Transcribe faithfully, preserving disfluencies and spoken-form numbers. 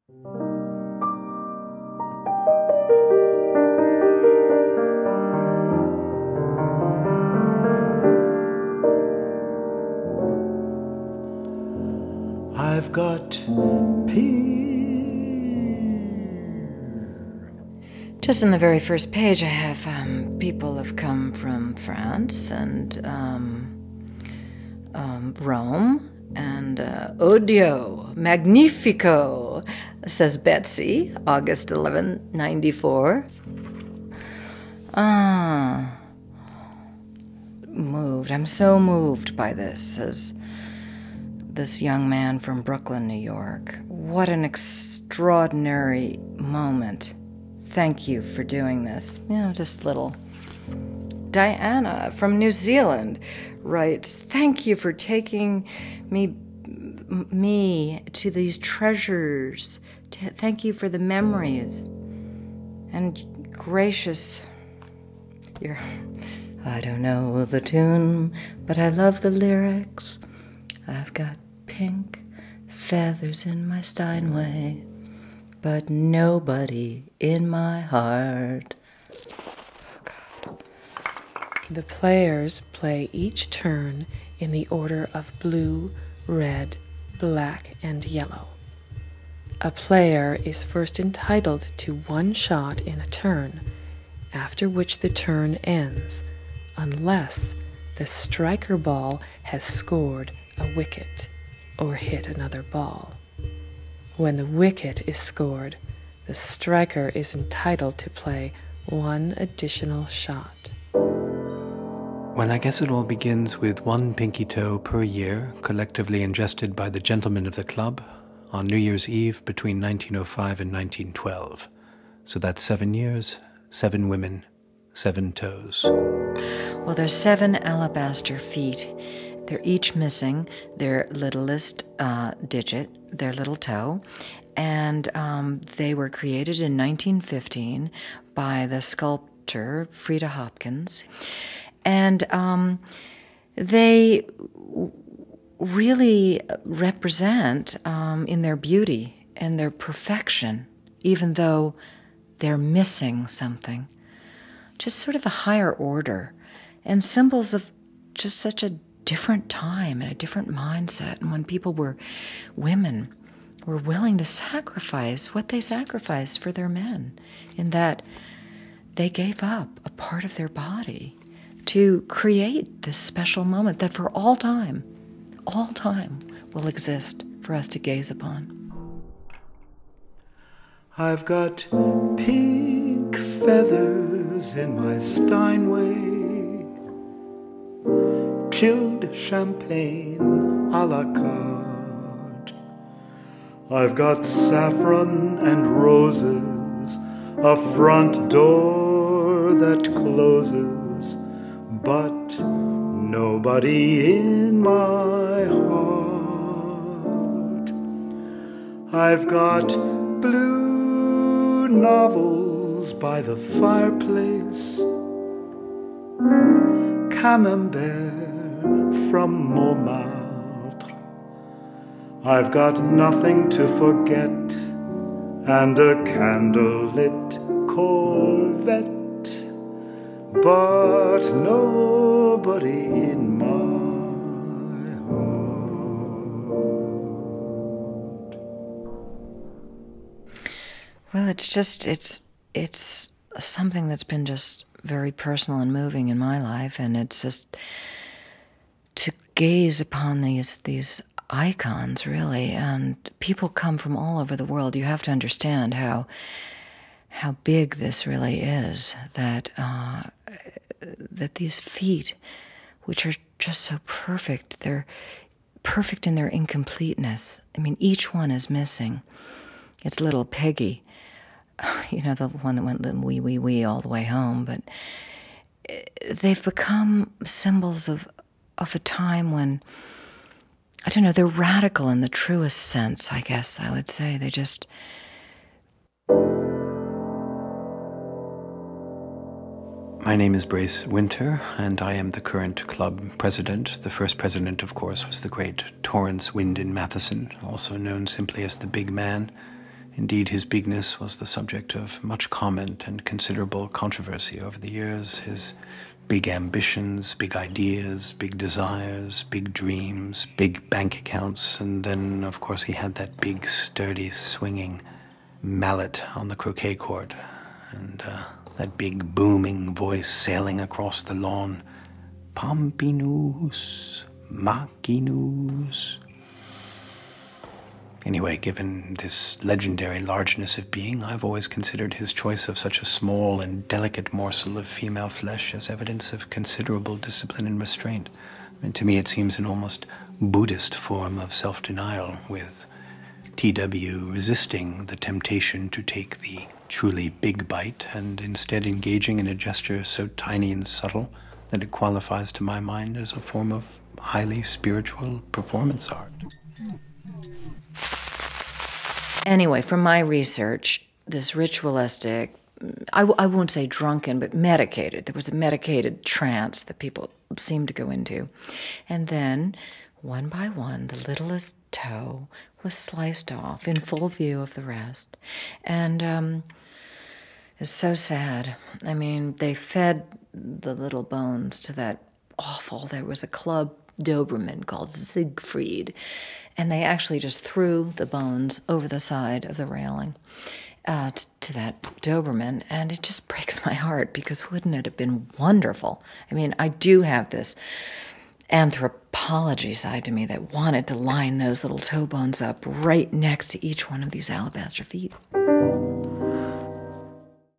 I've got peace. Just in the very first page, I have um, people have come from France and um, um, Rome and uh, Odio, Magnifico, says Betsy, August eleventh, ninety-four. Ah, moved. I'm so moved by this, says this young man from Brooklyn, New York. What an extraordinary moment. Thank you for doing this. You know, just little. Diana from New Zealand writes, thank you for taking me me to these treasures. T- thank you for the memories. And gracious, you're, I don't know the tune, but I love the lyrics. I've got pink feathers in my Steinway, but nobody in my heart. Oh, God. The players play each turn in the order of blue, red, black, and yellow. A player is first entitled to one shot in a turn, after which the turn ends, unless the striker ball has scored a wicket or hit another ball. When the wicket is scored, the striker is entitled to play one additional shot. Well, I guess it all begins with one pinky toe per year, collectively ingested by the gentlemen of the club on New Year's Eve between nineteen oh five and nineteen twelve. So that's seven years, seven women, seven toes. Well, there's seven alabaster feet. They're each missing their littlest uh, digit, their little toe, and um, they were created in nineteen fifteen by the sculptor Frida Hopkins, and um, they w- really represent um, in their beauty and their perfection, even though they're missing something, just sort of a higher order, and symbols of just such a different time and a different mindset, and when people were women were willing to sacrifice what they sacrificed for their men, in that they gave up a part of their body to create this special moment that for all time, all time will exist for us to gaze upon. I've got pink feathers in my Steinway, chilled champagne a la carte. I've got saffron and roses, a front door that closes, but nobody in my heart. I've got blue novels by the fireplace, camembert from Montmartre. I've got nothing to forget, and a candlelit Corvette, but nobody in my heart. Well, it's just, it's, it's something that's been just very personal and moving in my life, and it's just to gaze upon these these icons, really, and people come from all over the world. You have to understand how how big this really is, that uh, that these feet, which are just so perfect, they're perfect in their incompleteness. I mean, each one is missing. It's little Peggy, you know, the one that went wee, wee, wee all the way home, but they've become symbols of of a time when, I don't know, they're radical in the truest sense, I guess I would say. They just... My name is Brace Winter, and I am the current club president. The first president, of course, was the great Torrance Wyndon Matheson, also known simply as the Big Man. Indeed, his bigness was the subject of much comment and considerable controversy over the years. His big ambitions, big ideas, big desires, big dreams, big bank accounts, and then, of course, he had that big, sturdy, swinging mallet on the croquet court, and uh, that big, booming voice sailing across the lawn. Pompinus, Macinus. Anyway, given this legendary largeness of being, I've always considered his choice of such a small and delicate morsel of female flesh as evidence of considerable discipline and restraint. I mean, to me it seems an almost Buddhist form of self-denial, with T W resisting the temptation to take the truly big bite and instead engaging in a gesture so tiny and subtle that it qualifies to my mind as a form of highly spiritual performance art. Anyway, from my research, this ritualistic, I, w- I won't say drunken, but medicated. There was a medicated trance that people seemed to go into. And then, one by one, the littlest toe was sliced off in full view of the rest. And um, it's so sad. I mean, they fed the little bones to that awful, there was a club Doberman called Siegfried, and they actually just threw the bones over the side of the railing uh, t- to that Doberman, and it just breaks my heart, because wouldn't it have been wonderful? I mean, I do have this anthropology side to me that wanted to line those little toe bones up right next to each one of these alabaster feet.